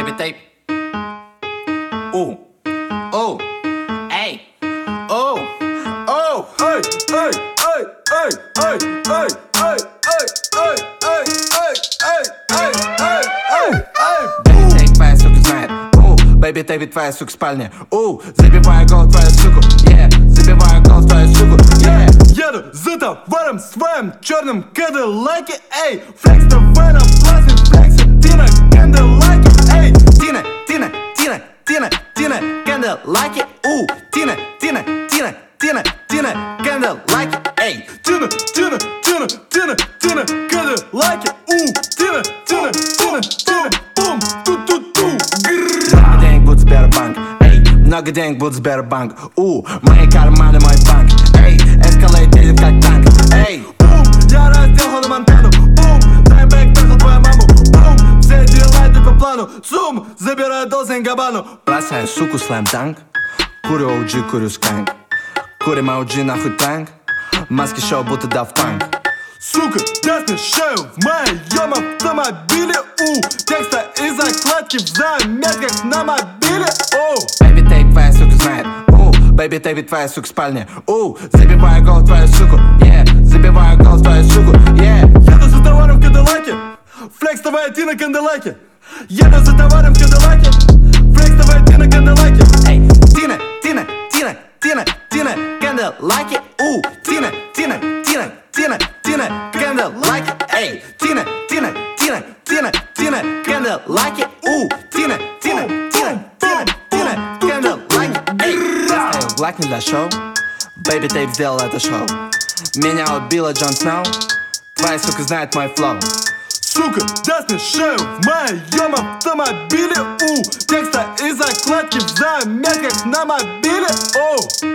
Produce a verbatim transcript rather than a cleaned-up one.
baby tape. Ooh, oh, hey, oh, oh, hey, hey, hey, hey, hey, hey, hey, hey, hey, hey, hey, hey, hey, hey, hey. Baby tape, твоя сука знает. Ooh, baby tape, твоя сука в спальне. Ooh, забиваю гол твою суку, yeah, забиваю гол твою суку, yeah. Еду за товаром своим черным кадиллаке, эй, флекс давай на платный флекс, Тина, кандиллаке, эй, Тина, Тина, Тина, Тина, Тина, кандиллаке, ooh, Тина, Тина, Тина, Тина, Тина, кандиллаке, эй. Тина, Тина, Тина, Тина, Тина, кадиллаке, у, Тина, Тина, Тина, Тина, бум, ту-ту-ту, Много денег будет Сбербанк, эй, много денег будет Сбербанк, у, мои карманы мой банк, эй, эскалейт едет как танк, эй. бум, я раздел Хону Монтану, бум, таймбэк трахал твою маму, бум, все дела идут по плану, зум, забираю Долце энд Габбану. Бросаю суку слэм данк, курю о джи, курю сканк, курим о джи нахуй танк, маски шоу будто Daft Punk. Сука, даст мне шею в моем автомобиле, у, текста и закладки в заметках на мобиле, оу. Baby tape, твоя сука знает, у, baby tape, твоя сука в спальне, у, забиваю гол твою суку, yeah, забиваю гол твою суку, yeah. Еду за товаром в кадиллаке, флекс давай Тина, кандиллаке. Еду за товаром в кадиллаке, флекс давай Тина, кандиллаке. Эй, Тина, Тина, Тина, Тина, Тина, кандиллаке, у, Тина, Тина, Тина, Тина, Тина, кандиллаке, эй, Тина, Тина, Тина, Тина, Тина, кандиллаке, у, Тина, Тина, Тина, Тина, Тина, кандиллаке, эй. Я стоял в лаке для шоу, baby tape сделал это шоу. Меня убила Джон Сноу, твоя сука знает мой флоу. Сука, даст мне шею в моем автомобиле, у, текста и закладки в заметках на мобиле, оу.